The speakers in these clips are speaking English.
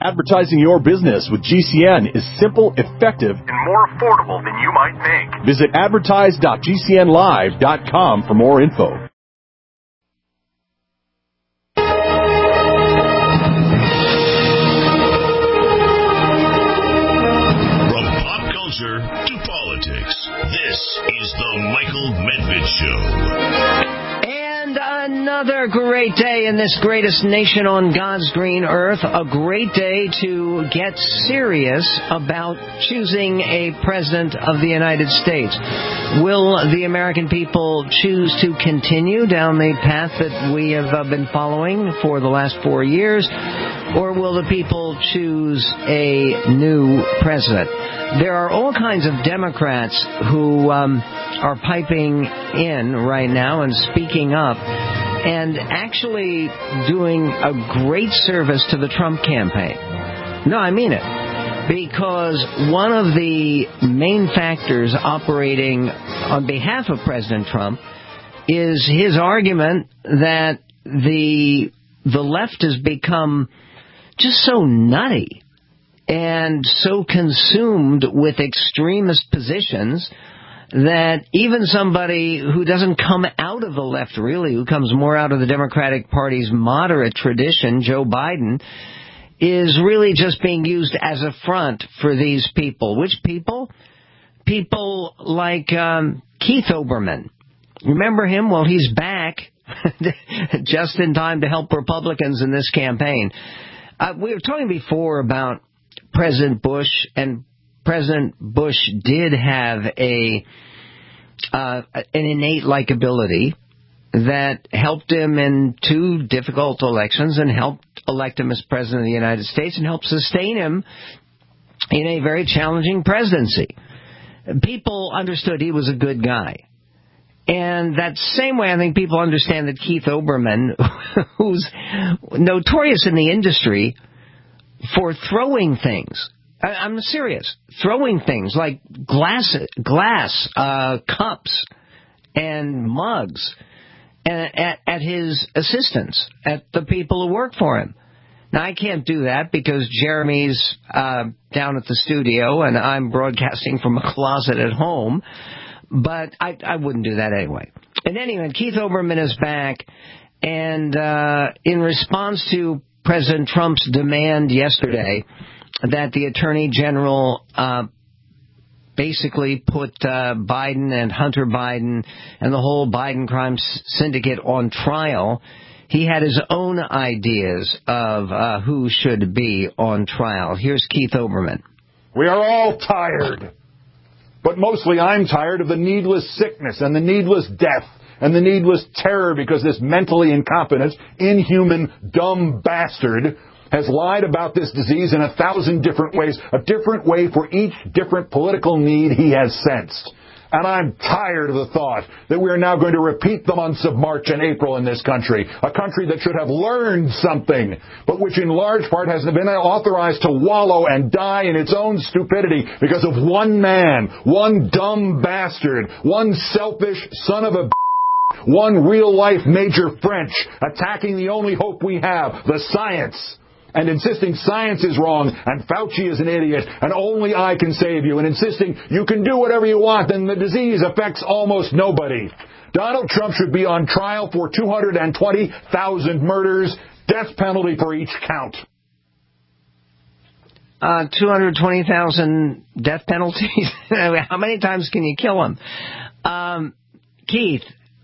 Advertising your business with GCN is simple, effective, and more affordable than you might think. Visit advertise.gcnlive.com for more info. From pop culture to politics, this is the Michael Medved Show. And another great day in this greatest nation on God's green earth. A great day to get serious about choosing a president of the United States. Will the American people choose to continue down the path that we have been following for the last 4 years? Or will the people choose a new president? There are all kinds of Democrats who are piping in right now and speaking up and actually doing a great service to the Trump campaign. No, I mean it. Because one of the main factors operating on behalf of President Trump is his argument that the left has become just so nutty and so consumed with extremist positions that even somebody who doesn't come out of the left, really, who comes more out of the Democratic Party's moderate tradition, Joe Biden, is really just being used as a front for these people. Which people? People like Keith Olbermann. Remember him? Well, he's back just in time to help Republicans in this campaign. We were talking before about President Bush, and President Bush did have an innate likability that helped him in 2 difficult elections and helped elect him as President of the United States and helped sustain him in a very challenging presidency. People understood he was a good guy. And that same way, I think people understand that Keith Olbermann, who's notorious in the industry for throwing things. I'm serious. Throwing things like glass cups and mugs at his assistants, at the people who work for him. Now, I can't do that because Jeremy's down at the studio and I'm broadcasting from a closet at home. But I wouldn't do that anyway. And anyway, Keith Olbermann is back, and in response to President Trump's demand yesterday that the Attorney General basically put Biden and Hunter Biden and the whole Biden crime syndicate on trial, he had his own ideas of who should be on trial. Here's Keith Olbermann. We are all tired. But mostly I'm tired of the needless sickness and the needless death and the needless terror because this mentally incompetent, inhuman, dumb bastard has lied about this disease in 1,000 different ways, a different way for each different political need he has sensed. And I'm tired of the thought that we are now going to repeat the months of March and April in this country, a country that should have learned something, but which in large part has been authorized to wallow and die in its own stupidity because of one man, one dumb bastard, one selfish son of a one real-life Major French attacking the only hope we have, the science. And insisting science is wrong, and Fauci is an idiot, and only I can save you, and insisting you can do whatever you want, and the disease affects almost nobody. Donald Trump should be on trial for 220,000 murders, death penalty for each count. 220,000 death penalties? How many times can you kill him? Keith,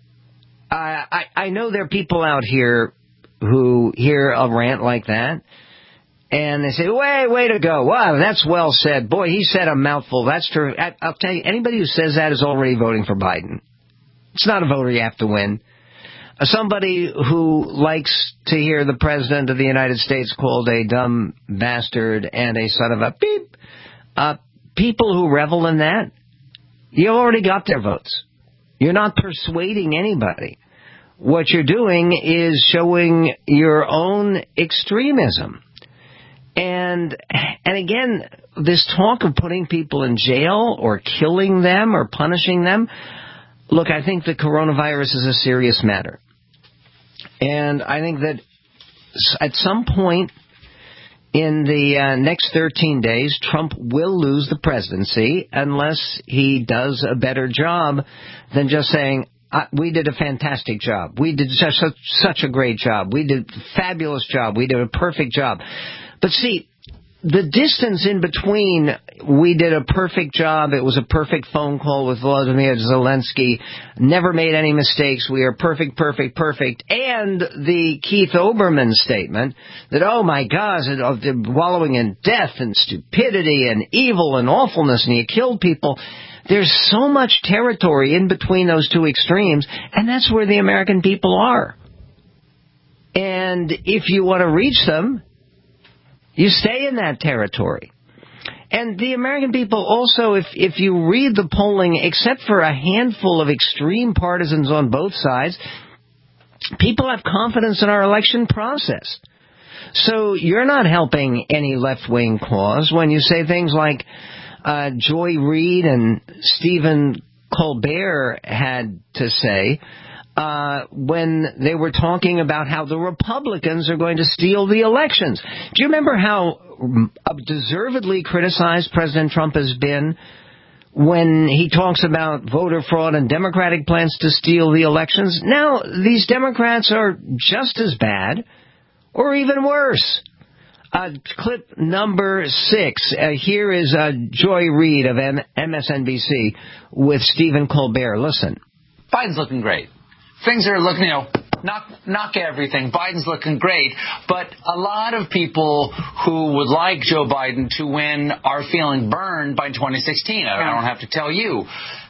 I know there are people out here who hear a rant like that, and they say, way to go. Wow, that's well said. Boy, he said a mouthful. That's true. I'll tell you, anybody who says that is already voting for Biden. It's not a voter you have to win. Somebody who likes to hear the President of the United States called a dumb bastard and a son of a beep, people who revel in that, you already got their votes. You're not persuading anybody. What you're doing is showing your own extremism. And again, this talk of putting people in jail or killing them or punishing them, look, I think the coronavirus is a serious matter. And I think that at some point, in the next 13 days, Trump will lose the presidency unless he does a better job than just saying, we did a fantastic job. We did such a great job. We did a fabulous job. We did a perfect job. But see, the distance in between, we did a perfect job, it was a perfect phone call with Volodymyr Zelensky, never made any mistakes, we are perfect, and the Keith Olbermann statement that, oh my gosh, they're wallowing in death and stupidity and evil and awfulness and you killed people. There's so much territory in between those two extremes, and that's where the American people are. And if you want to reach them, you stay in that territory. And the American people also, if you read the polling, except for a handful of extreme partisans on both sides, people have confidence in our election process. So you're not helping any left-wing cause when you say things like Joy Reid and Stephen Colbert had to say when they were talking about how the Republicans are going to steal the elections. Do you remember how deservedly criticized President Trump has been when he talks about voter fraud and Democratic plans to steal the elections? Now, these Democrats are just as bad or even worse. Clip number 6. Here is Joy Reid of MSNBC with Stephen Colbert. Listen. Biden's looking great. Things are looking, knock everything. Biden's looking great. But a lot of people who would like Joe Biden to win are feeling burned by 2016. I don't have to tell you.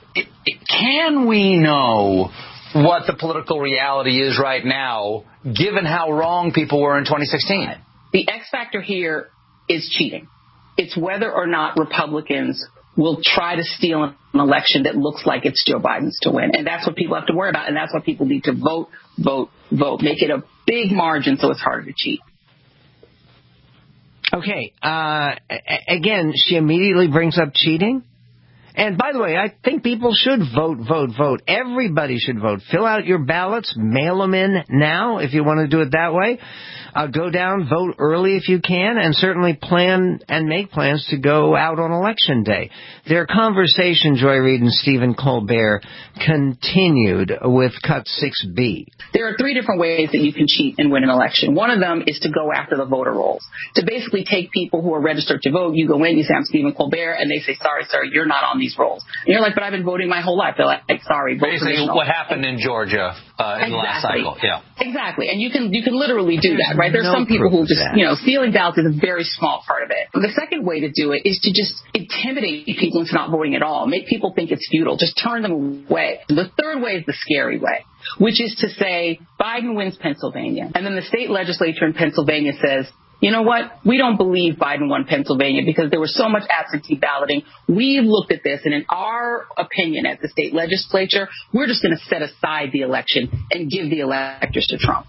Can we know what the political reality is right now, given how wrong people were in 2016? The X factor here is cheating. It's whether or not Republicans will try to steal an election that looks like it's Joe Biden's to win. And that's what people have to worry about. And that's why people need to vote. Make it a big margin so it's harder to cheat. Okay. Again, she immediately brings up cheating. And by the way, I think people should vote. Everybody should vote. Fill out your ballots, mail them in now if you want to do it that way. Go down, vote early if you can, and certainly plan and make plans to go out on Election Day. Their conversation, Joy Reid and Stephen Colbert, continued with Cut 6B. There are 3 different ways that you can cheat and win an election. One of them is to go after the voter rolls, to basically take people who are registered to vote. You go in, you say, I'm Stephen Colbert, and they say, sorry, sir, you're not on these rolls. And you're like, but I've been voting my whole life. They're like, sorry, vote basically what happened in Georgia in the last cycle. Yeah. Exactly. And you can literally do that, right? There's some people who just, stealing ballots is a very small part of it. The second way to do it is to just intimidate people into not voting at all. Make people think it's futile. Just turn them away. The third way is the scary way, which is to say Biden wins Pennsylvania. And then the state legislature in Pennsylvania says, you know what? We don't believe Biden won Pennsylvania because there was so much absentee balloting. We've looked at this, and in our opinion at the state legislature, we're just going to set aside the election and give the electors to Trump.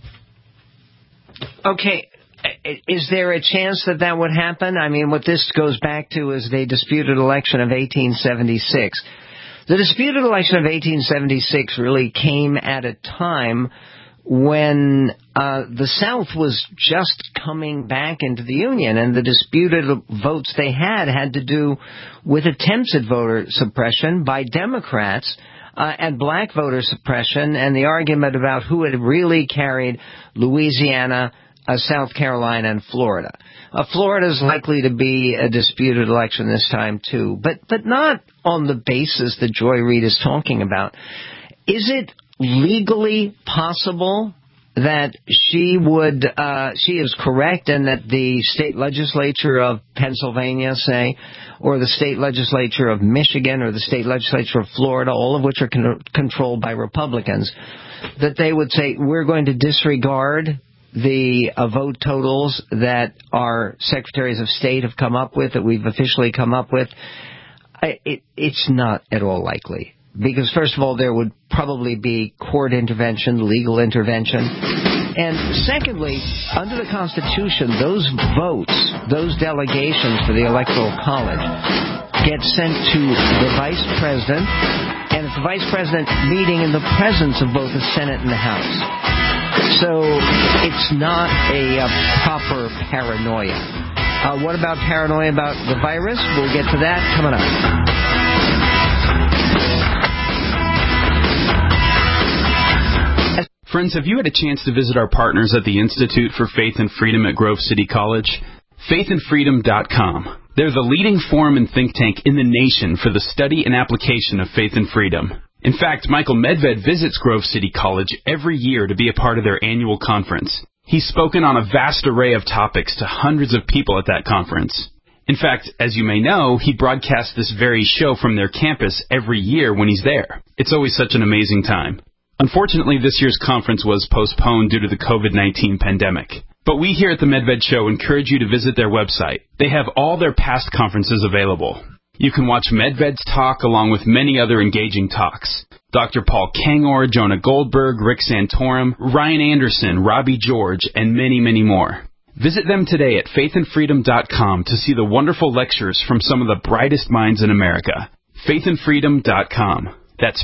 Okay. Is there a chance that would happen? I mean, what this goes back to is the disputed election of 1876. The disputed election of 1876 really came at a time when the South was just coming back into the Union, and the disputed votes they had to do with attempts at voter suppression by Democrats and black voter suppression, and the argument about who had really carried Louisiana, South Carolina, and Florida. Florida's likely to be a disputed election this time, too, but not on the basis that Joy Reid is talking about. Is it legally possible that she is correct and that the state legislature of Pennsylvania, say, or the state legislature of Michigan or the state legislature of Florida, all of which are controlled by Republicans, that they would say, we're going to disregard the vote totals that our secretaries of state have come up with, that we've officially come up with? It's not at all likely. Because, first of all, there would probably be court intervention, legal intervention. And secondly, under the Constitution, those votes, those delegations for the Electoral College get sent to the Vice President, and it's the Vice President meeting in the presence of both the Senate and the House. So it's not a proper paranoia. What about paranoia about the virus? We'll get to that coming up. Friends, have you had a chance to visit our partners at the Institute for Faith and Freedom at Grove City College? faithandfreedom.com. They're the leading forum and think tank in the nation for the study and application of faith and freedom. In fact, Michael Medved visits Grove City College every year to be a part of their annual conference. He's spoken on a vast array of topics to hundreds of people at that conference. In fact, as you may know, he broadcasts this very show from their campus every year when he's there. It's always such an amazing time. Unfortunately, this year's conference was postponed due to the COVID-19 pandemic. But we here at the Medved Show encourage you to visit their website. They have all their past conferences available. You can watch Medved's talk along with many other engaging talks. Dr. Paul Kangor, Jonah Goldberg, Rick Santorum, Ryan Anderson, Robbie George, and many, many more. Visit them today at faithandfreedom.com to see the wonderful lectures from some of the brightest minds in America. faithandfreedom.com. That's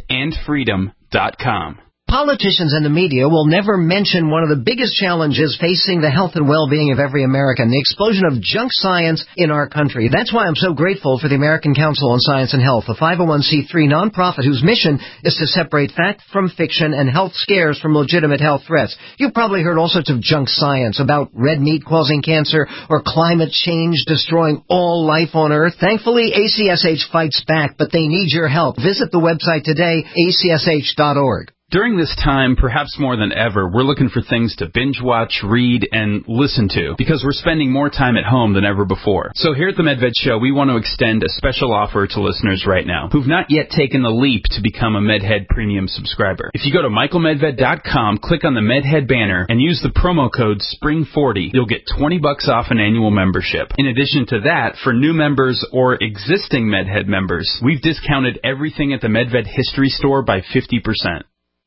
faithandfreedom.com. Politicians and the media will never mention one of the biggest challenges facing the health and well-being of every American, the explosion of junk science in our country. That's why I'm so grateful for the American Council on Science and Health, a 501c3 nonprofit whose mission is to separate fact from fiction and health scares from legitimate health threats. You've probably heard all sorts of junk science about red meat causing cancer or climate change destroying all life on Earth. Thankfully, ACSH fights back, but they need your help. Visit the website today, acsh.org. During this time, perhaps more than ever, we're looking for things to binge watch, read, and listen to because we're spending more time at home than ever before. So here at the Medved Show, we want to extend a special offer to listeners right now who've not yet taken the leap to become a MedHead Premium subscriber. If you go to michaelmedved.com, click on the MedHead banner, and use the promo code SPRING40, you'll get $20 off an annual membership. In addition to that, for new members or existing MedHead members, we've discounted everything at the Medved History Store by 50%.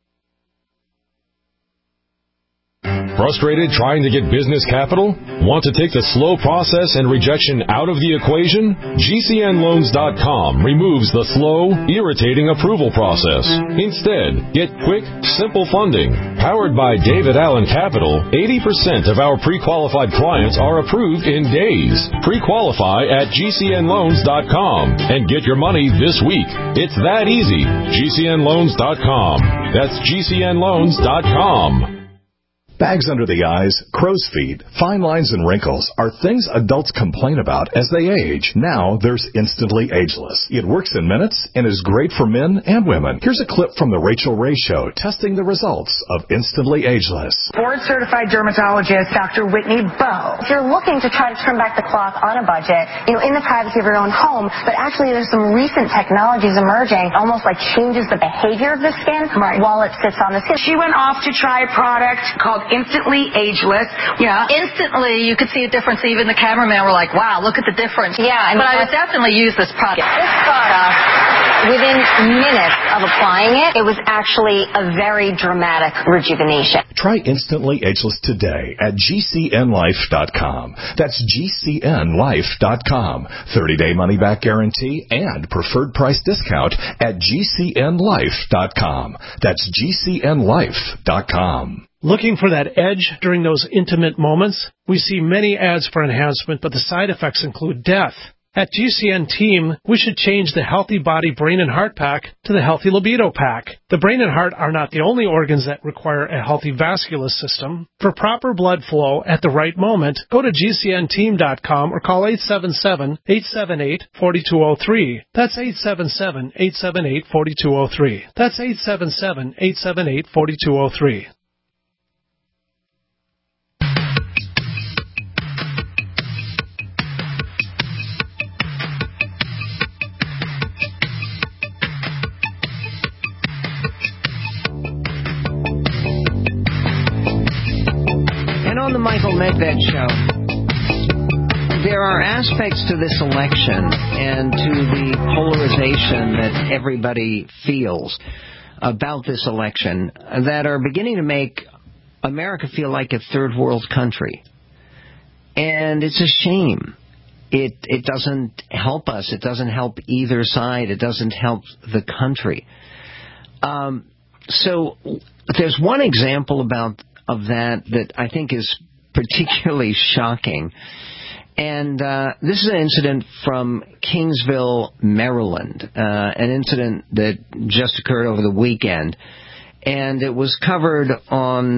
Frustrated trying to get business capital? Want to take the slow process and rejection out of the equation? GCNloans.com removes the slow, irritating approval process. Instead, get quick, simple funding. Powered by David Allen Capital, 80% of our pre-qualified clients are approved in days. Pre-qualify at GCNloans.com and get your money this week. It's that easy. GCNloans.com. That's GCNloans.com. Bags under the eyes, crow's feet, fine lines, and wrinkles are things adults complain about as they age. Now there's Instantly Ageless. It works in minutes and is great for men and women. Here's a clip from The Rachel Ray Show testing the results of Instantly Ageless. Board-certified dermatologist Dr. Whitney Bowe. If you're looking to try to turn back the clock on a budget, in the privacy of your own home, but actually there's some recent technologies emerging, almost like changes the behavior of the skin while it sits on the skin. She went off to try a product called Instantly Ageless. Yeah. Instantly, you could see a difference. Even the cameraman were like, wow, look at the difference. Yeah. But I would definitely use this product. This product, within minutes of applying it, it was actually a very dramatic rejuvenation. Try Instantly Ageless today at GCNlife.com. That's GCNlife.com. 30-day money-back guarantee and preferred price discount at GCNlife.com. That's GCNlife.com. Looking for that edge during those intimate moments? We see many ads for enhancement, but the side effects include death. At GCN Team, we should change the Healthy Body, Brain, and Heart Pack to the Healthy Libido Pack. The brain and heart are not the only organs that require a healthy vascular system. For proper blood flow at the right moment, go to GCNteam.com or call 877-878-4203. That's 877-878-4203. That's 877-878-4203. On the Michael Medved Show, there are aspects to this election and to the polarization that everybody feels about this election that are beginning to make America feel like a third world country. And it's a shame. It doesn't help us. It doesn't help either side. It doesn't help the country. So there's one example of that I think is particularly shocking. And this is an incident from Kingsville, Maryland, an incident that just occurred over the weekend. And it was covered on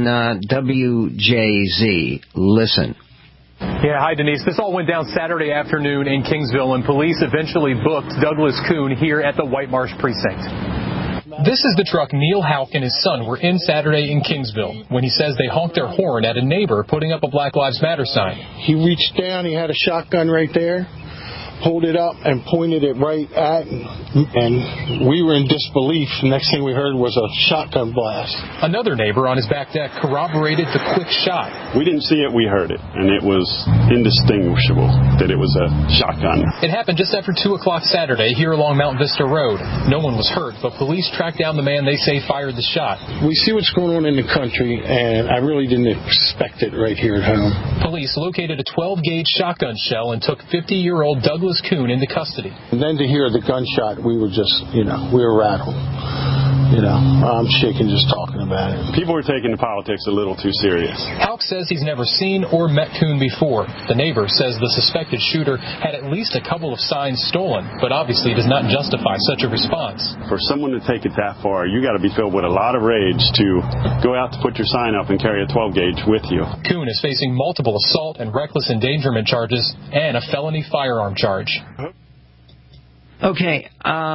WJZ. Listen. Yeah, hi, Denise. This all went down Saturday afternoon in Kingsville, and police eventually booked Douglas Kuhn here at the White Marsh Precinct. This is the truck Neil Houck and his son were in Saturday in Kingsville when he says they honked their horn at a neighbor putting up a Black Lives Matter sign. He reached down, he had a shotgun right there, pulled it up and pointed it right at, and we were in disbelief. The next thing we heard was a shotgun blast. Another neighbor on his back deck corroborated the quick shot. We didn't see it, we heard it, and it was indistinguishable that it was a shotgun. It happened just after 2 o'clock Saturday here along Mount Vista Road. No one was hurt, but police tracked down the man they say fired the shot. We see what's going on in the country, and I really didn't expect it right here at home. Police located a 12-gauge shotgun shell and took 50-year-old Douglas Kuhn into custody. And then to hear the gunshot, we were just, we were rattled. I'm shaking just talking about it. People are taking the politics a little too serious. Houck says he's never seen or met Kuhn before. The neighbor says the suspected shooter had at least a couple of signs stolen, but obviously does not justify such a response. For someone to take it that far, you got to be filled with a lot of rage to go out to put your sign up and carry a 12-gauge with you. Kuhn is facing multiple assault and reckless endangerment charges and a felony firearm charge. Okay,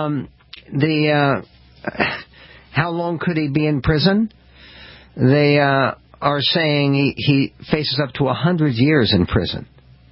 how long could he be in prison? They are saying he faces up to 100 years in prison.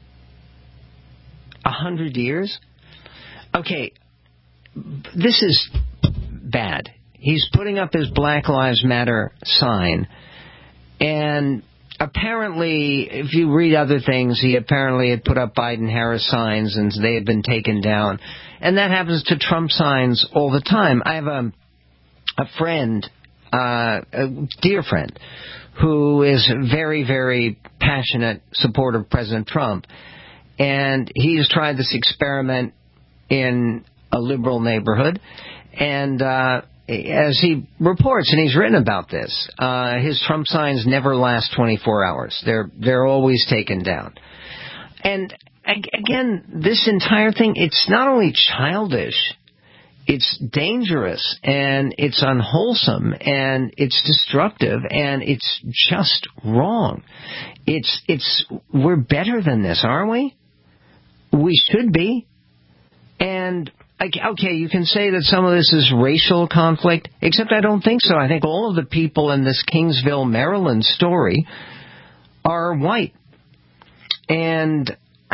100 years? Okay, this is bad. He's putting up his Black Lives Matter sign, and apparently, if you read other things, he apparently had put up Biden-Harris signs, and they had been taken down. And that happens to Trump signs all the time. I have a friend, a dear friend, who is a very, very passionate supporter of President Trump. And he's tried this experiment in a liberal neighborhood. And as he reports, and he's written about this, his Trump signs never last 24 hours. They're always taken down. And again, this entire thing, it's not only childish, it's dangerous, and it's unwholesome, and it's destructive, and it's just wrong. We're better than this, aren't we? We should be. And okay, you can say that some of this is racial conflict, except I don't think so. I think all of the people in this Kingsville, Maryland story are white. And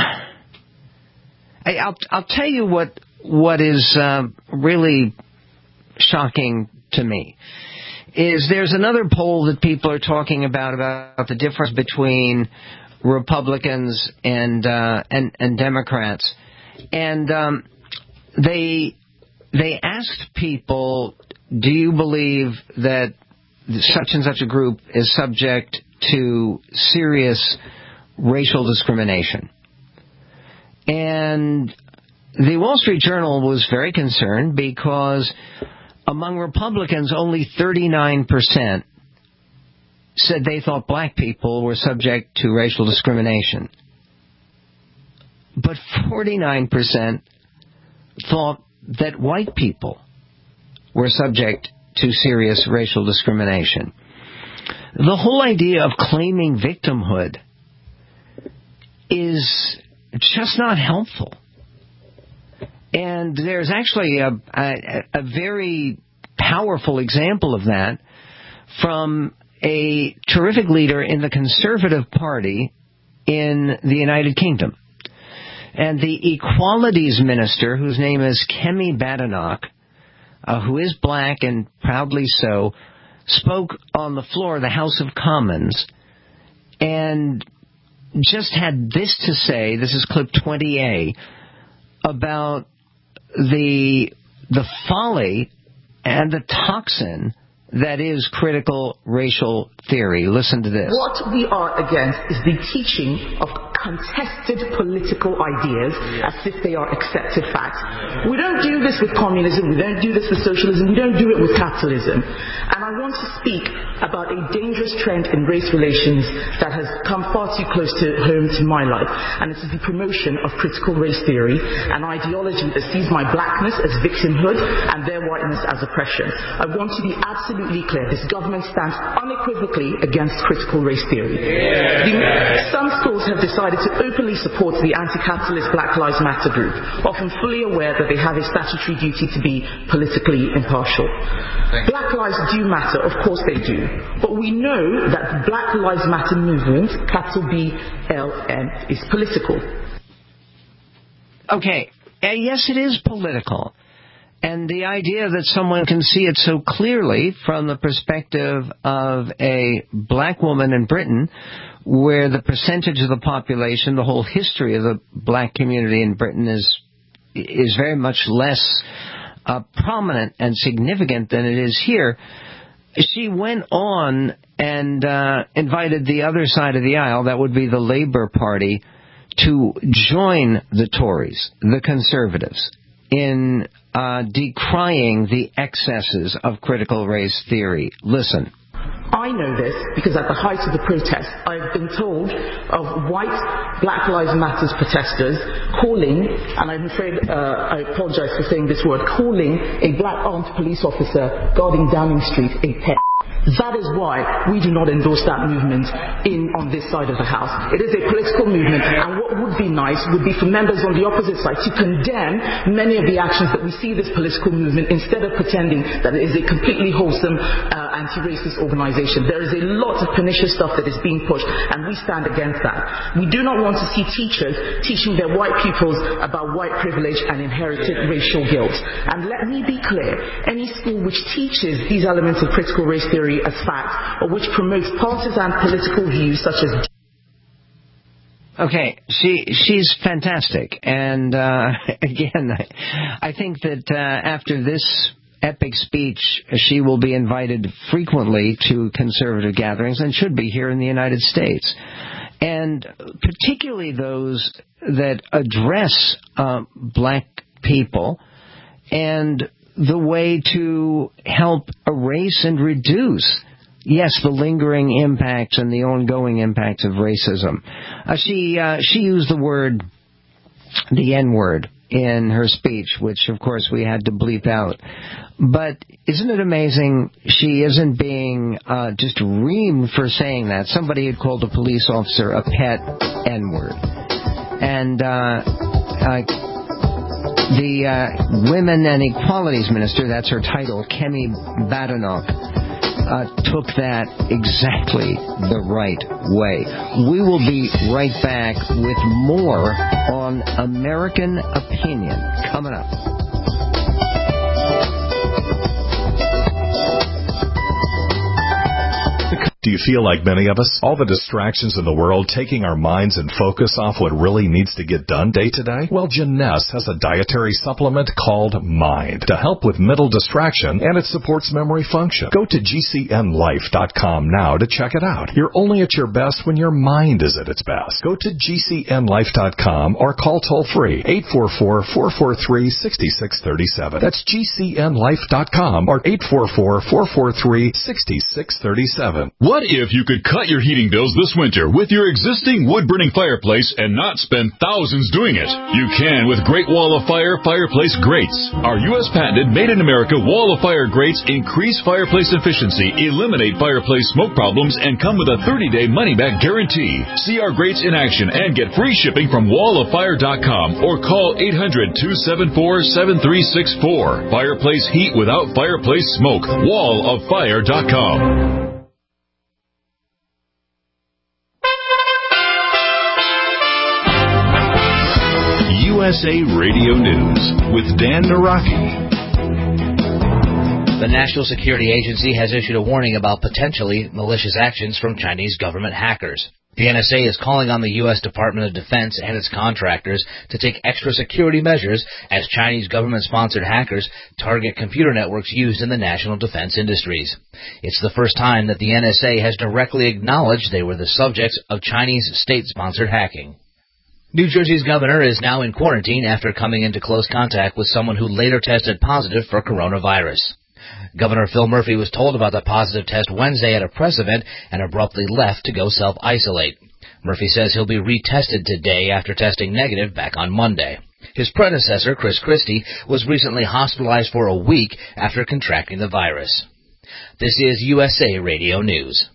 I'll tell you what is really shocking to me is there's another poll that people are talking about the difference between Republicans and Democrats, and they asked people, do you believe that such and such a group is subject to serious racial discrimination? And the Wall Street Journal was very concerned because among Republicans, only 39% said they thought black people were subject to racial discrimination. But 49% thought that white people were subject to serious racial discrimination. The whole idea of claiming victimhood is just not helpful. And there's actually a very powerful example of that from a terrific leader in the Conservative Party in the United Kingdom. And the Equalities Minister, whose name is Kemi Badenoch, who is black and proudly so, spoke on the floor of the House of Commons and just had this to say, this is clip 20A, about the folly and the toxin that is critical racial theory. Listen to this. What we are against is the teaching of contested political ideas as if they are accepted facts. We don't do this with communism, we don't do this with socialism, we don't do it with capitalism. And I want to speak about a dangerous trend in race relations that has come far too close to home to my life, and it is the promotion of critical race theory, an ideology that sees my blackness as victimhood and their whiteness as oppression. I want to be absolutely clear. This government stands unequivocally against critical race theory. Some schools have decided to openly support the anti-capitalist Black Lives Matter group, often fully aware that they have a statutory duty to be politically impartial. Black lives do matter, of course they do, but we know that the Black Lives Matter movement, capital BLM, is political. Okay, yes, it is political. And the idea that someone can see it so clearly from the perspective of a black woman in Britain, where the percentage of the population, the whole history of the black community in Britain is very much less prominent and significant than it is here. She went on and invited the other side of the aisle, that would be the Labour Party, to join the Tories, the Conservatives, in decrying the excesses of critical race theory. Listen. I know this because at the height of the protest, I've been told of white Black Lives Matter protesters calling, and I'm afraid I apologize for saying this word, calling a black armed police officer guarding Downing Street a pet. That is why we do not endorse that movement on this side of the House. It is a political movement, and what would be nice would be for members on the opposite side to condemn many of the actions that we see this political movement, instead of pretending that it is a completely wholesome anti-racist organization. There is a lot of pernicious stuff that is being pushed, and we stand against that. We do not want to see teachers teaching their white pupils about white privilege and inherited racial guilt. And let me be clear, any school which teaches these elements of critical race theory as fact, or which promotes partisan political views such as... Okay, she's fantastic. And again, I think that after this epic speech, she will be invited frequently to conservative gatherings, and should be here in the United States. And particularly those that address black people and the way to help erase and reduce, yes, the lingering impacts and the ongoing impacts of racism. She used the N-word in her speech, which of course we had to bleep out. But isn't it amazing she isn't being just reamed for saying that? Somebody had called a police officer a pet N-word. And the Women and Equalities Minister, that's her title, Kemi Badenoch, took that exactly the right way. We will be right back with more on American Opinion coming up. Do you feel like many of us? All the distractions in the world taking our minds and focus off what really needs to get done day to day? Well, Jeunesse has a dietary supplement called Mind to help with mental distraction, and it supports memory function. Go to GCNlife.com now to check it out. You're only at your best when your mind is at its best. Go to GCNlife.com or call toll-free 844-443-6637. That's GCNlife.com or 844-443-6637. What if you could cut your heating bills this winter with your existing wood-burning fireplace and not spend thousands doing it? You can with Great Wall of Fire fireplace grates. Our U.S. patented made-in-America Wall of Fire grates increase fireplace efficiency, eliminate fireplace smoke problems, and come with a 30-day money-back guarantee. See our grates in action and get free shipping from walloffire.com or call 800-274-7364. Fireplace heat without fireplace smoke. walloffire.com. USA Radio News with Dan Naraki. The National Security Agency has issued a warning about potentially malicious actions from Chinese government hackers. The NSA is calling on the U.S. Department of Defense and its contractors to take extra security measures as Chinese government-sponsored hackers target computer networks used in the national defense industries. It's the first time that the NSA has directly acknowledged they were the subjects of Chinese state-sponsored hacking. New Jersey's governor is now in quarantine after coming into close contact with someone who later tested positive for coronavirus. Governor Phil Murphy was told about the positive test Wednesday at a press event and abruptly left to go self-isolate. Murphy says he'll be retested today after testing negative back on Monday. His predecessor, Chris Christie, was recently hospitalized for a week after contracting the virus. This is USA Radio News.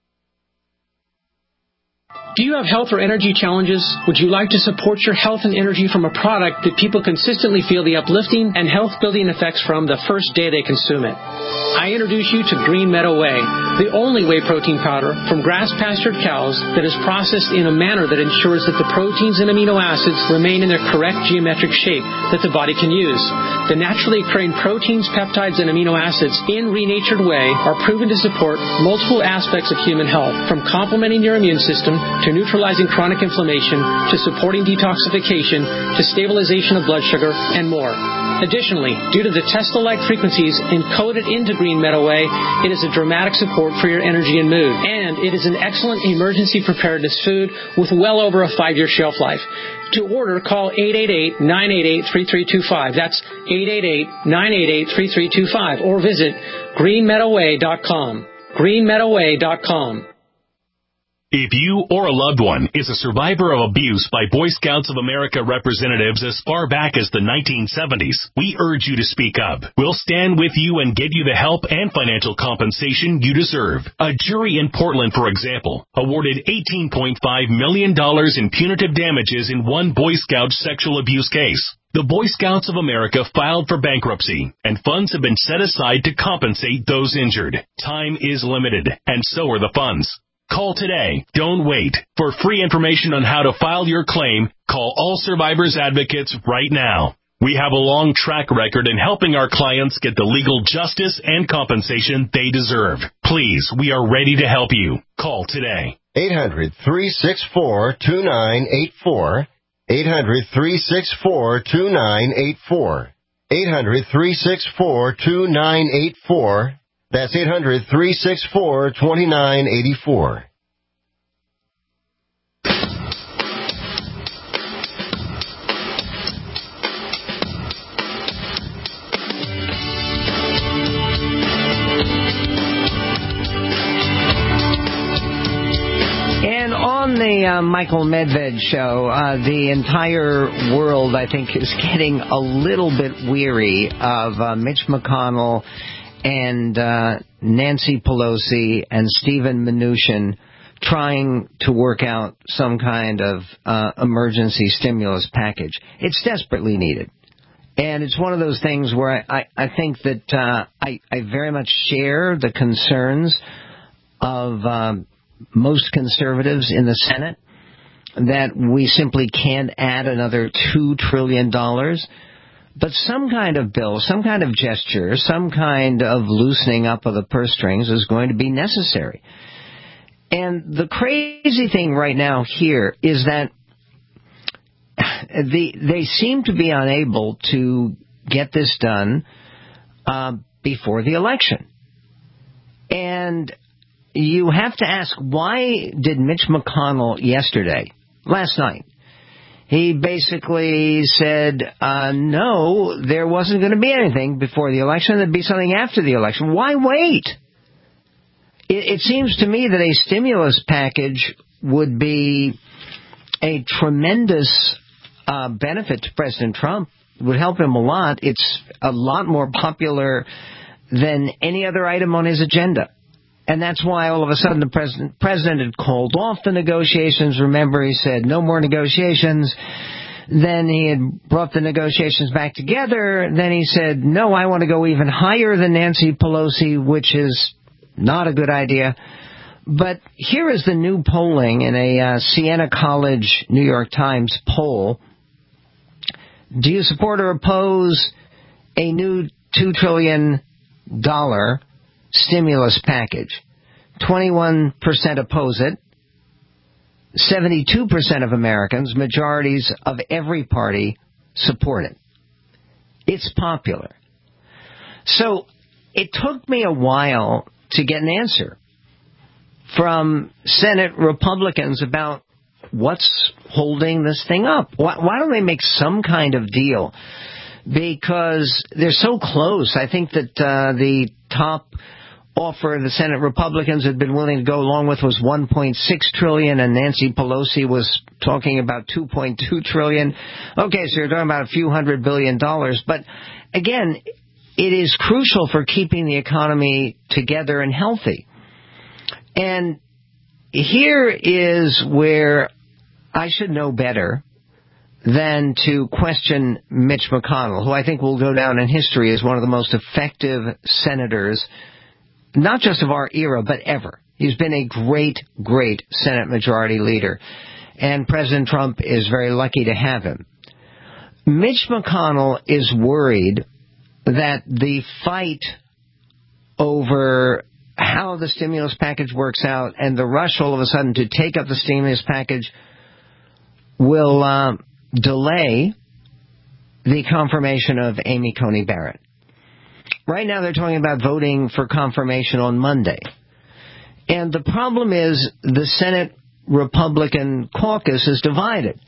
Do you have health or energy challenges? Would you like to support your health and energy from a product that people consistently feel the uplifting and health-building effects from the first day they consume it? I introduce you to Green Meadow Whey, the only whey protein powder from grass-pastured cows that is processed in a manner that ensures that the proteins and amino acids remain in their correct geometric shape that the body can use. The naturally occurring proteins, peptides, and amino acids in renatured whey are proven to support multiple aspects of human health, from complementing your immune system to neutralizing chronic inflammation, to supporting detoxification, to stabilization of blood sugar, and more. Additionally, due to the Tesla-like frequencies encoded into Green Meadow Whey, it is a dramatic support for your energy and mood. And it is an excellent emergency preparedness food with well over a 5-year shelf life. To order, call 888-988-3325. That's 888-988-3325. Or visit greenmeadowwhey.com. greenmeadowwhey.com. If you or a loved one is a survivor of abuse by Boy Scouts of America representatives as far back as the 1970s, we urge you to speak up. We'll stand with you and get you the help and financial compensation you deserve. A jury in Portland, for example, awarded $18.5 million in punitive damages in one Boy Scout sexual abuse case. The Boy Scouts of America filed for bankruptcy, and funds have been set aside to compensate those injured. Time is limited, and so are the funds. Call today. Don't wait. For free information on how to file your claim, call All Survivors Advocates right now. We have a long track record in helping our clients get the legal justice and compensation they deserve. Please, we are ready to help you. Call today. 800-364-2984. 800-364-2984. 800-364-2984. That's 800-364-2984. And on the Michael Medved show, the entire world, I think, is getting a little bit weary of Mitch McConnell and Nancy Pelosi and Steven Mnuchin trying to work out some kind of emergency stimulus package. It's desperately needed. And it's one of those things where I think that I very much share the concerns of most conservatives in the Senate that we simply can't add another $2 trillion. But some kind of bill, some kind of gesture, some kind of loosening up of the purse strings is going to be necessary. And the crazy thing right now here is that they seem to be unable to get this done before the election. And you have to ask, why did Mitch McConnell last night, he basically said, no, there wasn't going to be anything before the election. There'd be something after the election. Why wait? It seems to me that a stimulus package would be a tremendous benefit to President Trump. It would help him a lot. It's a lot more popular than any other item on his agenda. And that's why all of a sudden the president had called off the negotiations. Remember, he said no more negotiations. Then he had brought the negotiations back together. Then he said, no, I want to go even higher than Nancy Pelosi, which is not a good idea. But here is the new polling in a Siena College New York Times poll. Do you support or oppose a new $2 trillion stimulus package? 21% oppose it. 72% of Americans, majorities of every party, support it. It's popular. So it took me a while to get an answer from Senate Republicans about what's holding this thing up. Why don't they make some kind of deal because they're so close. I think that the top offer the Senate Republicans had been willing to go along with was $1.6 trillion, and Nancy Pelosi was talking about $2.2 trillion. Okay, so you're talking about a few $100 billion. But again, it is crucial for keeping the economy together and healthy. And here is where I should know better than to question Mitch McConnell, who I think will go down in history as one of the most effective senators, not just of our era, but ever. He's been a great, great Senate Majority Leader, and President Trump is very lucky to have him. Mitch McConnell is worried that the fight over how the stimulus package works out and the rush all of a sudden to take up the stimulus package will delay the confirmation of Amy Coney Barrett. Right now they're talking about voting for confirmation on Monday. And the problem is the Senate Republican caucus is divided.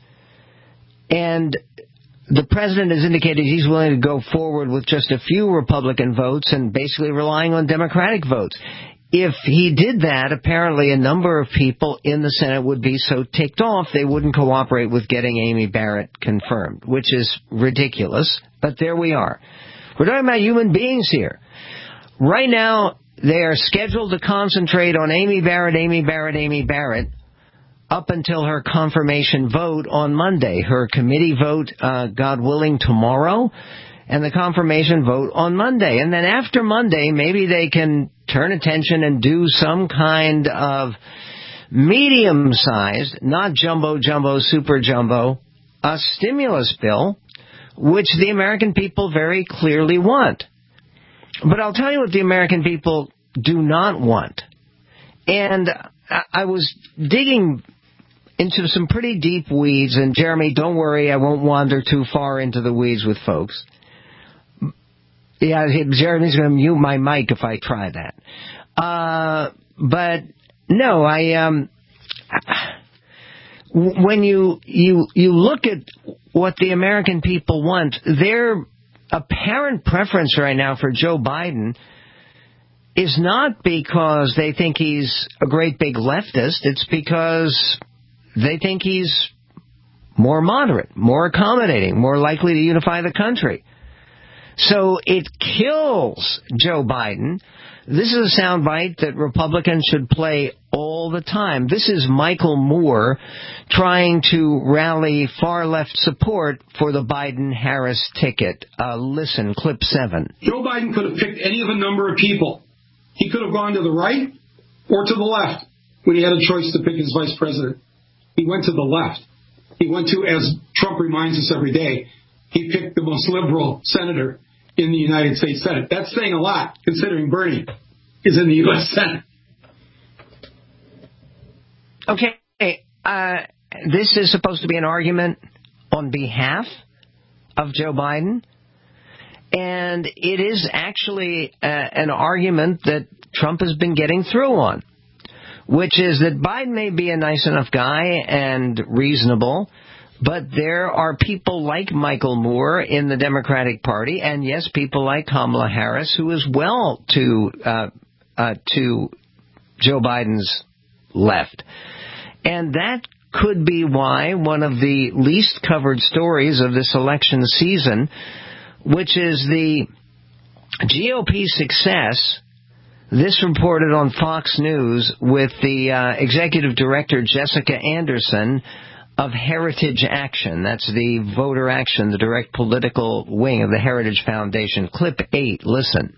And the president has indicated he's willing to go forward with just a few Republican votes and basically relying on Democratic votes. If he did that, apparently a number of people in the Senate would be so ticked off they wouldn't cooperate with getting Amy Barrett confirmed, which is ridiculous. But there we are. We're talking about human beings here. Right now, they are scheduled to concentrate on Amy Barrett, up until her confirmation vote on Monday. Her committee vote, God willing, tomorrow, and the confirmation vote on Monday. And then after Monday, maybe they can turn attention and do some kind of medium-sized, not jumbo, super jumbo, a stimulus bill, which the American people very clearly want. But I'll tell you what the American people do not want. And I was digging into some pretty deep weeds, and Jeremy, don't worry, I won't wander too far into the weeds with folks. Yeah, Jeremy's going to mute my mic if I try that. But no, when you look at what the American people want, their apparent preference right now for Joe Biden is not because they think he's a great big leftist. It's because they think he's more moderate, more accommodating, more likely to unify the country. So it kills Joe Biden. This is a soundbite that Republicans should play all the time. This is Michael Moore trying to rally far-left support for the Biden-Harris ticket. Listen, clip 7. Joe Biden could have picked any of a number of people. He could have gone to the right or to the left when he had a choice to pick his vice president. He went to the left. He went to, as Trump reminds us every day, he picked the most liberal senator in the United States Senate. That's saying a lot, considering Bernie is in the U.S. Senate. Okay, this is supposed to be an argument on behalf of Joe Biden, and it is actually an argument that Trump has been getting through on, which is that Biden may be a nice enough guy and reasonable, but there are people like Michael Moore in the Democratic Party, and yes, people like Kamala Harris, who is well to Joe Biden's left. And that could be why one of the least covered stories of this election season, which is the GOP success, this reported on Fox News with the executive director, Jessica Anderson, of Heritage Action. That's the voter action, the direct political wing of the Heritage Foundation. Clip 8, listen.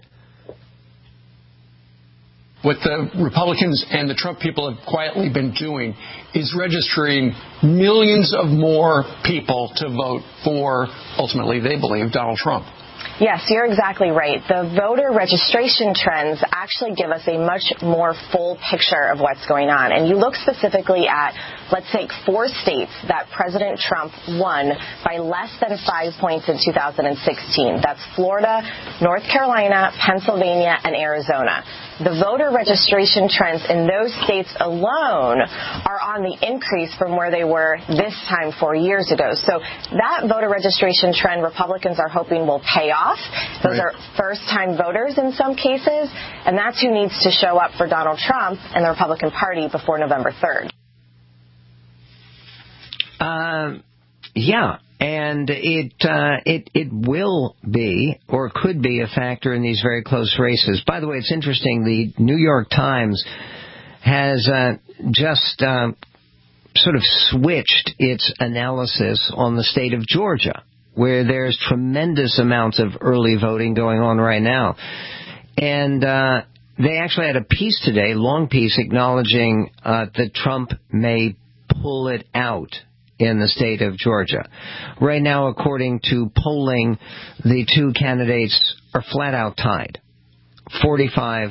What the Republicans and the Trump people have quietly been doing is registering millions of more people to vote for, ultimately, they believe, Donald Trump. Yes, you're exactly right. The voter registration trends actually give us a much more full picture of what's going on. And you look specifically at Let's take 4 states that President Trump won by less than 5 points in 2016. That's Florida, North Carolina, Pennsylvania, and Arizona. The voter registration trends in those states alone are on the increase from where they were this time 4 years ago. So that voter registration trend, Republicans are hoping will pay off. Those are first-time voters in some cases, and that's who needs to show up for Donald Trump and the Republican Party before November 3rd. Yeah, and it will be or could be a factor in these very close races. By the way, it's interesting. The New York Times has just sort of switched its analysis on the state of Georgia, where there's tremendous amounts of early voting going on right now. And they actually had a piece today, long piece, acknowledging that Trump may pull it out in the state of Georgia. Right now, according to polling, the two candidates are flat out tied, 45-45.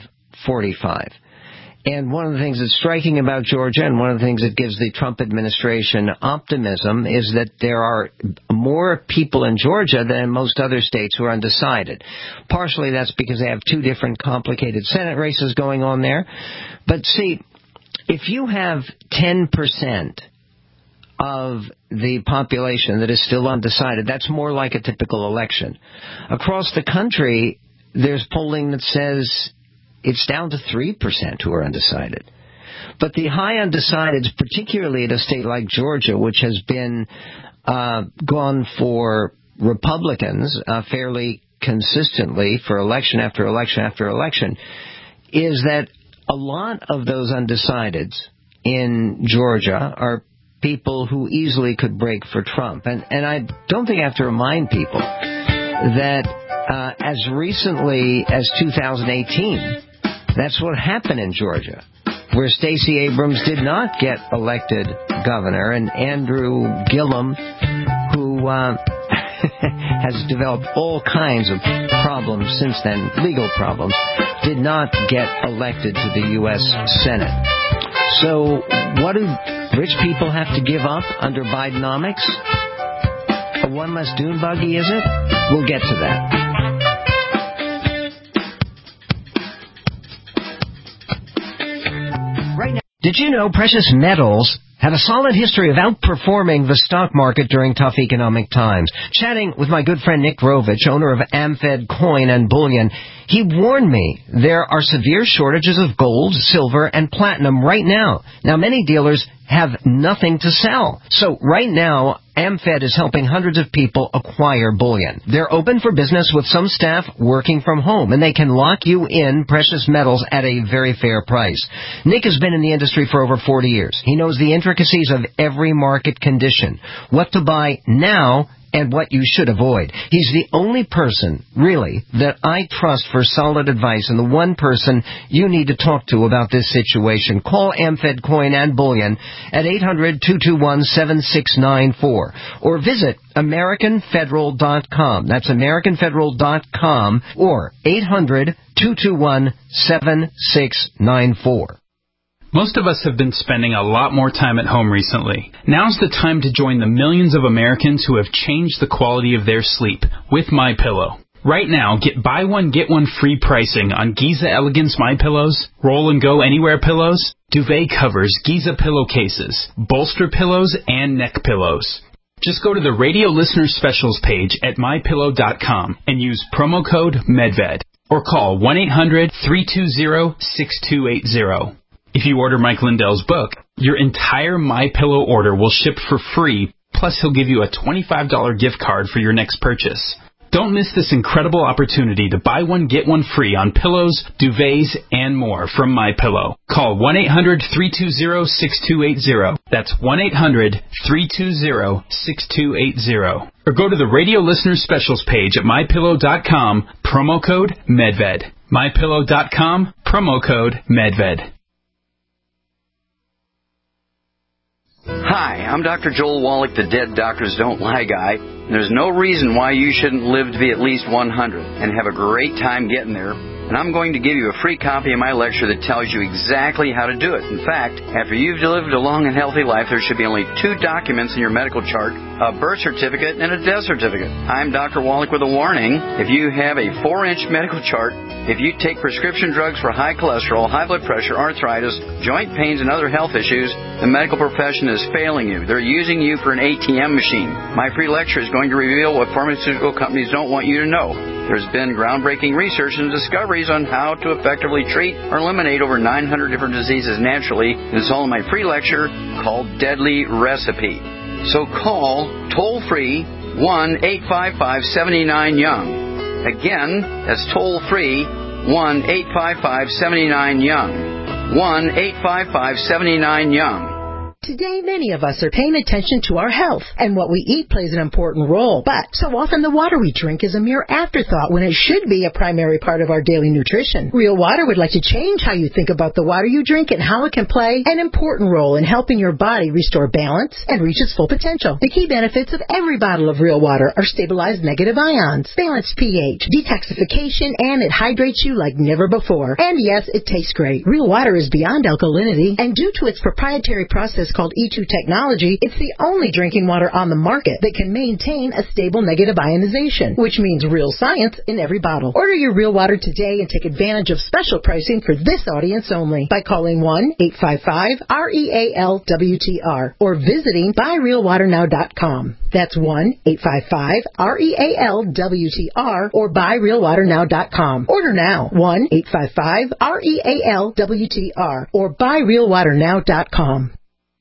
And one of the things that's striking about Georgia, and one of the things that gives the Trump administration optimism, is that there are more people in Georgia than in most other states who are undecided. Partially that's because they have 2 different complicated Senate races going on there. But see, if you have 10% of the population that is still undecided, that's more like a typical election. Across the country, there's polling that says it's down to 3% who are undecided. But the high undecideds, particularly at a state like Georgia, which has been gone for Republicans fairly consistently for election after election after election, is that a lot of those undecideds in Georgia are people who easily could break for Trump. And I don't think I have to remind people that as recently as 2018, that's what happened in Georgia, where Stacey Abrams did not get elected governor, and Andrew Gillum, who has developed all kinds of problems since then, legal problems, did not get elected to the U.S. Senate. So what do rich people have to give up under Bidenomics? A one less dune buggy, is it? We'll get to that. Right now, did you know precious metals have a solid history of outperforming the stock market during tough economic times? Chatting with my good friend Nick Rovich, owner of AmFed Coin and Bullion, he warned me there are severe shortages of gold, silver, and platinum right now. Now, many dealers have nothing to sell. So right now, AmFed is helping hundreds of people acquire bullion. They're open for business with some staff working from home, and they can lock you in precious metals at a very fair price. Nick has been in the industry for over 40 years. He knows the intricacies of every market condition, what to buy now, and what you should avoid. He's the only person, really, that I trust for solid advice, and the one person you need to talk to about this situation. Call AmFed Coin and Bullion at 800-221-7694 or visit AmericanFederal.com. That's AmericanFederal.com or 800-221-7694. Most of us have been spending a lot more time at home recently. Now's the time to join the millions of Americans who have changed the quality of their sleep with MyPillow. Right now, get buy one, get one free pricing on Giza Elegance MyPillows, Roll and Go Anywhere pillows, duvet covers, Giza pillowcases, bolster pillows, and neck pillows. Just go to the radio listener specials page at MyPillow.com and use promo code MEDVED or call 1-800-320-6280. If you order Mike Lindell's book, your entire MyPillow order will ship for free, plus he'll give you a $25 gift card for your next purchase. Don't miss this incredible opportunity to buy one, get one free on pillows, duvets, and more from MyPillow. Call 1-800-320-6280. That's 1-800-320-6280. Or go to the radio listener specials page at MyPillow.com, promo code MEDVED. MyPillow.com, promo code MEDVED. Hi, I'm Dr. Joel Wallach, the Dead Doctors Don't Lie guy. There's no reason why you shouldn't live to be at least 100 and have a great time getting there And I'm going to give you a free copy of my lecture that tells you exactly how to do it. In fact, after you've lived a long and healthy life, there should be only 2 documents in your medical chart, a birth certificate and a death certificate. I'm Dr. Wallach with a warning. If you have a 4-inch medical chart, if you take prescription drugs for high cholesterol, high blood pressure, arthritis, joint pains, and other health issues, the medical profession is failing you. They're using you for an ATM machine. My free lecture is going to reveal what pharmaceutical companies don't want you to know. There's been groundbreaking research and discoveries on how to effectively treat or eliminate over 900 different diseases naturally. It's all in my free lecture called Deadly Recipe. So call toll-free 1-855-79-YOUNG. Again, that's toll-free 1-855-79-YOUNG. 1-855-79-YOUNG. Today, many of us are paying attention to our health, and what we eat plays an important role. But so often the water we drink is a mere afterthought when it should be a primary part of our daily nutrition. Real Water would like to change how you think about the water you drink and how it can play an important role in helping your body restore balance and reach its full potential. The key benefits of every bottle of Real Water are stabilized negative ions, balanced pH, detoxification, and it hydrates you like never before. And yes, it tastes great. Real Water is beyond alkalinity, and due to its proprietary process called E2 technology, it's the only drinking water on the market that can maintain a stable negative ionization, which means real science in every bottle. Order your Real Water today and take advantage of special pricing for this audience only by calling 1-855-REAL-WTR or visiting buyrealwaternow.com. That's 1-855-REAL-WTR or buyrealwaternow.com. Order now. 1-855-REAL-WTR or buyrealwaternow.com.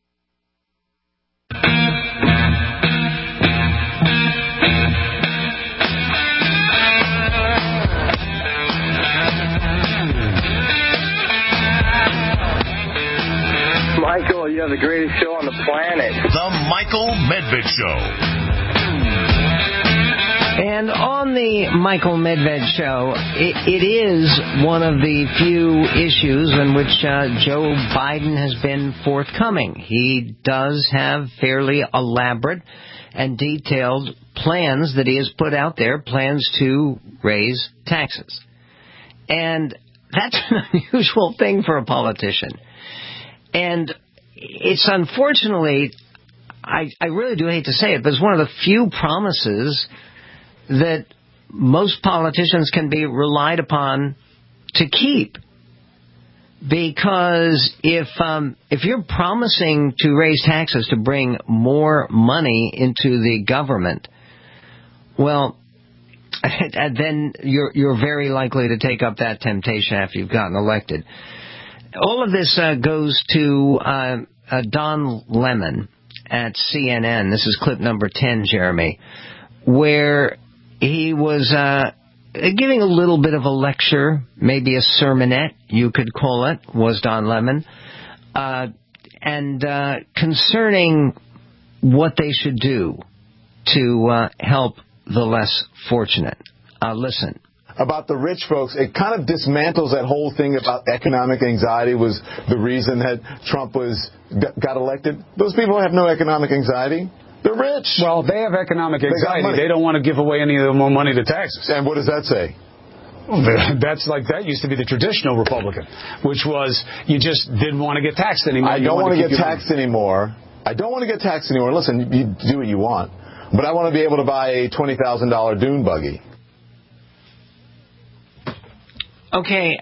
Michael, you have the greatest show on the planet. The Michael Medved Show. And on the Michael Medved Show, it is one of the few issues in which Joe Biden has been forthcoming. He does have fairly elaborate and detailed plans that he has put out there, plans to raise taxes. And that's an unusual thing for a politician. And it's unfortunately, I really do hate to say it, but it's one of the few promises that most politicians can be relied upon to keep. Because if you're promising to raise taxes to bring more money into the government, well, then you're very likely to take up that temptation after you've gotten elected. All of this goes to Don Lemon at CNN. This is clip number 10, Jeremy, where he was giving a little bit of a lecture, maybe a sermonette, you could call it, was Don Lemon, and concerning what they should do to help the less fortunate. Listen. About the rich folks, it kind of dismantles that whole thing about economic anxiety was the reason that Trump got elected. Those people have no economic anxiety. They're rich. Well, they have economic anxiety. They don't want to give away any of the more money to taxes. And what does that say? That used to be the traditional Republican, which was you just didn't want to get taxed anymore. I don't want to get taxed anymore. I don't want to get taxed anymore. Listen, you do what you want. But I want to be able to buy a $20,000 dune buggy. Okay,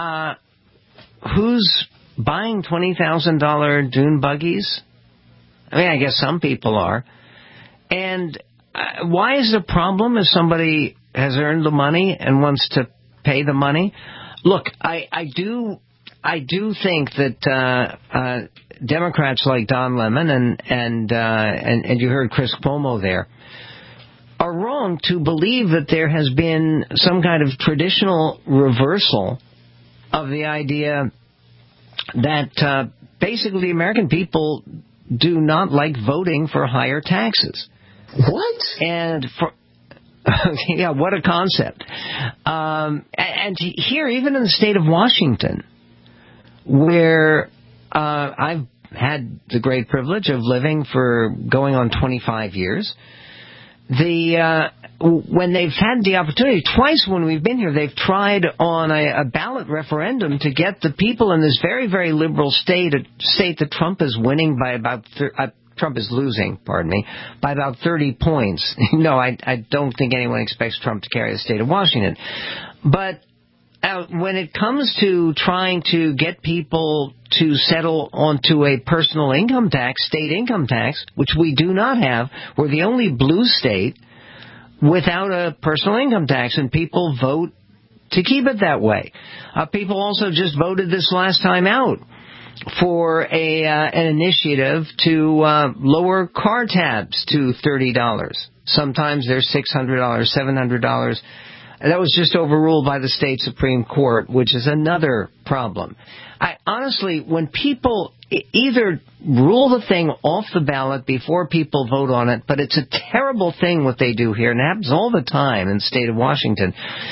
who's buying $20,000 dune buggies? I mean, I guess some people are. And why is it a problem if somebody has earned the money and wants to pay the money? Look, I do think that Democrats like Don Lemon and you heard Chris Cuomo there are wrong to believe that there has been some kind of traditional reversal of the idea that basically the American people do not like voting for higher taxes. What? And yeah, what a concept. And here, even in the state of Washington, where I've had the great privilege of living for going on 25 years, when they've had the opportunity, twice when we've been here, they've tried on a ballot referendum to get the people in this very, very liberal state that Trump is winning by about Trump is losing, by about 30 points. No, I don't think anyone expects Trump to carry the state of Washington. But when it comes to trying to get people to settle onto a personal income tax, state income tax, which we do not have, we're the only blue state without a personal income tax, and people vote to keep it that way. People also just voted this last time out for an initiative to lower car tabs to $30. Sometimes they're $600, $700. That was just overruled by the state Supreme Court, which is another problem. Honestly, when people either rule the thing off the ballot before people vote on it, but it's a terrible thing what they do here, and it happens all the time in the state of Washington,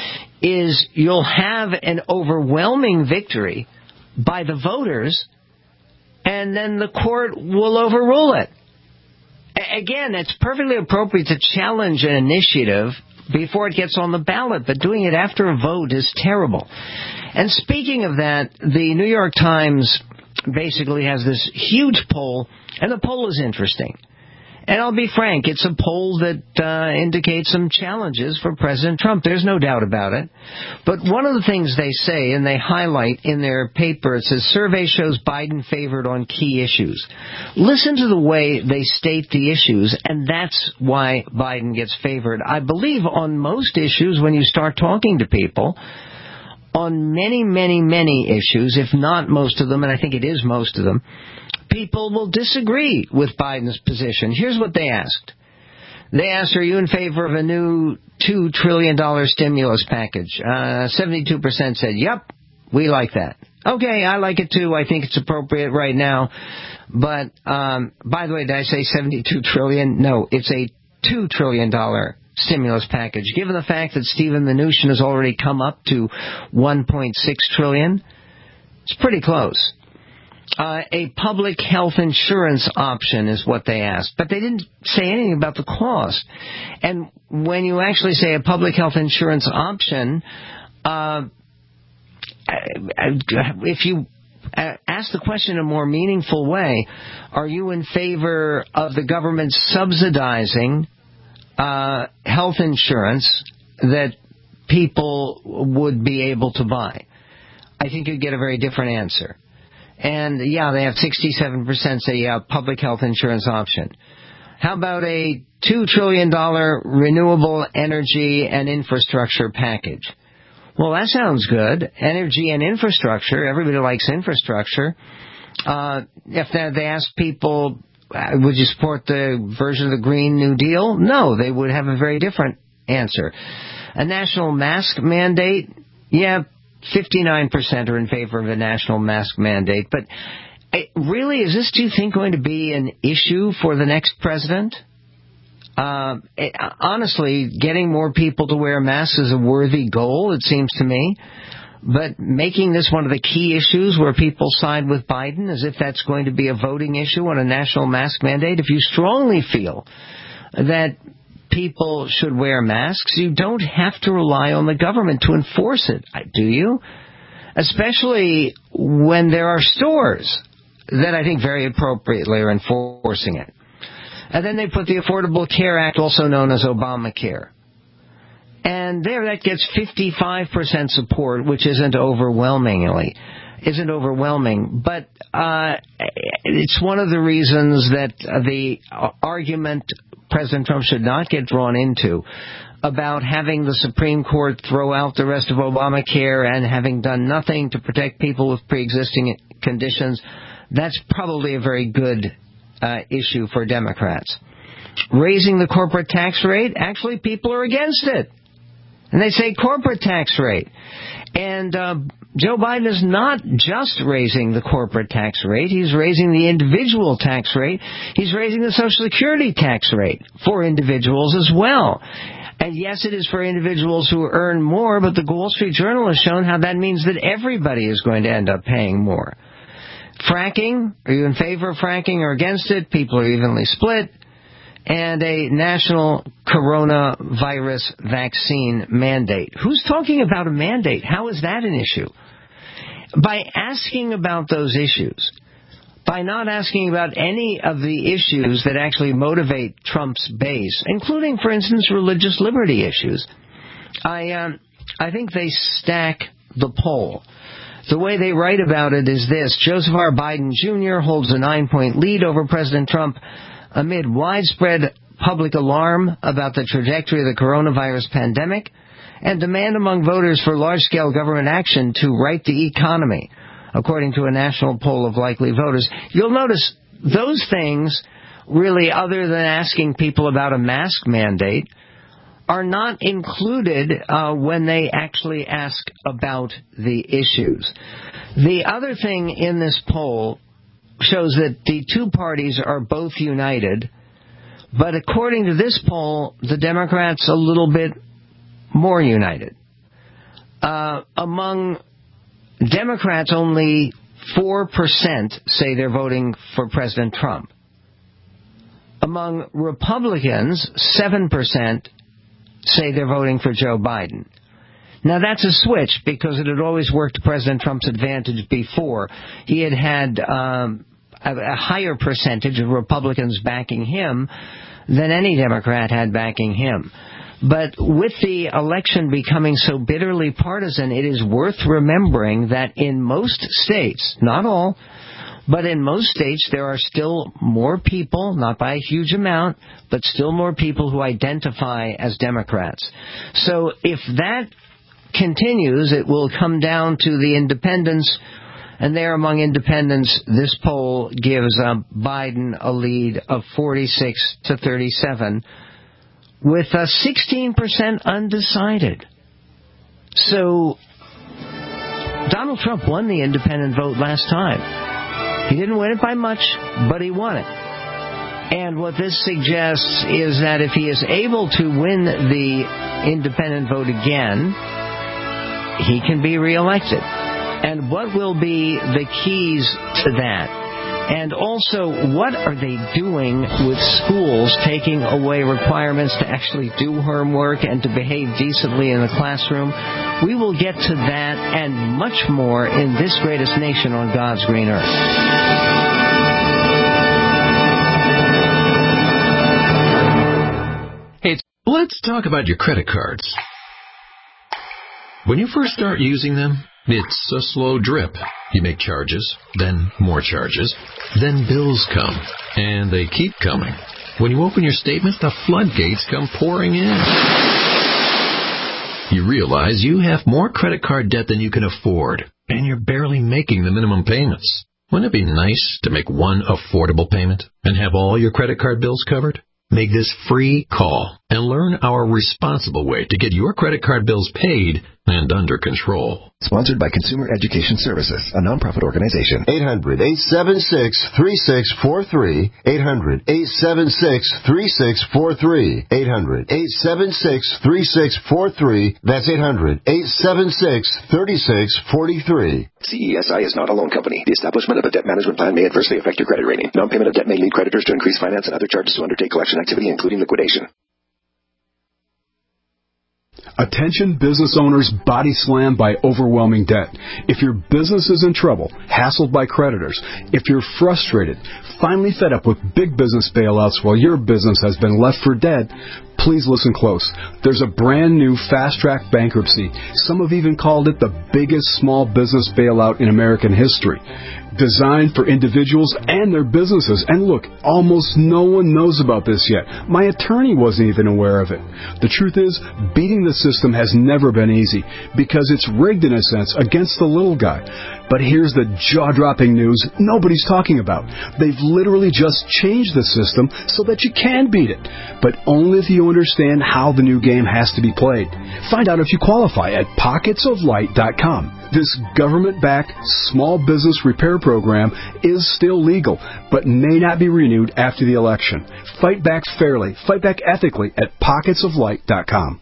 is you'll have an overwhelming victory by the voters, and then the court will overrule it. Again, it's perfectly appropriate to challenge an initiative before it gets on the ballot, but doing it after a vote is terrible. And speaking of that, the New York Times basically has this huge poll, and the poll is interesting. And I'll be frank, it's a poll that indicates some challenges for President Trump. There's no doubt about it. But one of the things they say, and they highlight in their paper, it says, survey shows Biden favored on key issues. Listen to the way they state the issues, and that's why Biden gets favored. I believe on most issues, when you start talking to people, on many, many, many issues, if not most of them, and I think it is most of them, people will disagree with Biden's position. Here's what they asked. They asked, are you in favor of a new $2 trillion stimulus package? 72% said, yep, we like that. Okay, I like it too. I think it's appropriate right now. But, by the way, did I say 72 trillion? No, it's a $2 trillion stimulus package. Given the fact that Steven Mnuchin has already come up to $1.6 trillion, it's pretty close. A public health insurance option is what they asked. But they didn't say anything about the cost. And when you actually say a public health insurance option, if you ask the question in a more meaningful way, are you in favor of the government subsidizing health insurance that people would be able to buy? I think you'd get a very different answer. And, yeah, they have 67% say, yeah, public health insurance option. How about a $2 trillion renewable energy and infrastructure package? Well, that sounds good. Energy and infrastructure, everybody likes infrastructure. If they ask people, would you support the version of the Green New Deal? No, they would have a very different answer. A national mask mandate? Yeah, 59% are in favor of a national mask mandate. But really, is this, do you think, going to be an issue for the next president? Honestly, getting more people to wear masks is a worthy goal, it seems to me. But making this one of the key issues where people side with Biden, as if that's going to be a voting issue on a national mask mandate, if you strongly feel that people should wear masks, you don't have to rely on the government to enforce it, do you? Especially when there are stores that I think very appropriately are enforcing it. And then they put the Affordable Care Act, also known as Obamacare. And there that gets 55% support, which isn't overwhelming. But it's one of the reasons that the argument President Trump should not get drawn into about having the Supreme Court throw out the rest of Obamacare and having done nothing to protect people with pre-existing conditions, that's probably a very good issue for Democrats. Raising the corporate tax rate, actually people are against it. And they say corporate tax rate. And Joe Biden is not just raising the corporate tax rate. He's raising the individual tax rate. He's raising the Social Security tax rate for individuals as well. And yes, it is for individuals who earn more, but the Wall Street Journal has shown how that means that everybody is going to end up paying more. Fracking, are you in favor of fracking or against it? People are evenly split. and a national coronavirus vaccine mandate. Who's talking about a mandate? How is that an issue? By asking about those issues, by not asking about any of the issues that actually motivate Trump's base, including, for instance, religious liberty issues, I think they stack the poll. The way they write about it is this: Joseph R. Biden Jr. holds a 9-point lead over President Trump amid widespread public alarm about the trajectory of the coronavirus pandemic and demand among voters for large-scale government action to right the economy, according to a national poll of likely voters. You'll notice those things, really, other than asking people about a mask mandate, are not included when they actually ask about the issues. The other thing in this poll shows that the two parties are both united, but according to this poll, the Democrats a little bit more united. Among Democrats, only 4% say they're voting for President Trump. Among Republicans, 7% say they're voting for Joe Biden. Now, that's a switch because it had always worked to President Trump's advantage before. He had a higher percentage of Republicans backing him than any Democrat had backing him. But with the election becoming so bitterly partisan, it is worth remembering that in most states, not all, but in most states there are still more people, not by a huge amount, but still more people who identify as Democrats. So if that continues, it will come down to the independents, and there among independents, this poll gives Biden a lead of 46 to 37, with 16% undecided. So Donald Trump won the independent vote last time. He didn't win it by much, but he won it. And what this suggests is that if he is able to win the independent vote again, he can be reelected. And what will be the keys to that? And also, what are they doing with schools taking away requirements to actually do homework and to behave decently in the classroom? We will get to that and much more in this greatest nation on God's green earth. Hey, let's talk about your credit cards. When you first start using them, it's a slow drip. You make charges, then more charges, then bills come, and they keep coming. When you open your statement, the floodgates come pouring in. You realize you have more credit card debt than you can afford, and you're barely making the minimum payments. Wouldn't it be nice to make one affordable payment and have all your credit card bills covered? Make this free call and learn our responsible way to get your credit card bills paid and under control. Sponsored by Consumer Education Services, a nonprofit organization. 800-876-3643. 800-876-3643. 800-876-3643. That's 800-876-3643. CESI is not a loan company. The establishment of a debt management plan may adversely affect your credit rating. Non-payment of debt may lead creditors to increase finance and other charges to undertake collection activity, including liquidation. Attention business owners body slammed by overwhelming debt. If your business is in trouble, hassled by creditors, if you're frustrated, finally fed up with big business bailouts while your business has been left for dead, please listen close. There's a brand new fast-track bankruptcy. Some have even called it the biggest small business bailout in American history. Designed for individuals and their businesses. And look, almost no one knows about this yet. My attorney wasn't even aware of it. The truth is, beating the system has never been easy because it's rigged in a sense against the little guy. But here's the jaw-dropping news nobody's talking about. They've literally just changed the system so that you can beat it, but only if you understand how the new game has to be played. Find out if you qualify at pocketsoflight.com. This government-backed small business repair program is still legal, but may not be renewed after the election. Fight back fairly, fight back ethically at pocketsoflight.com.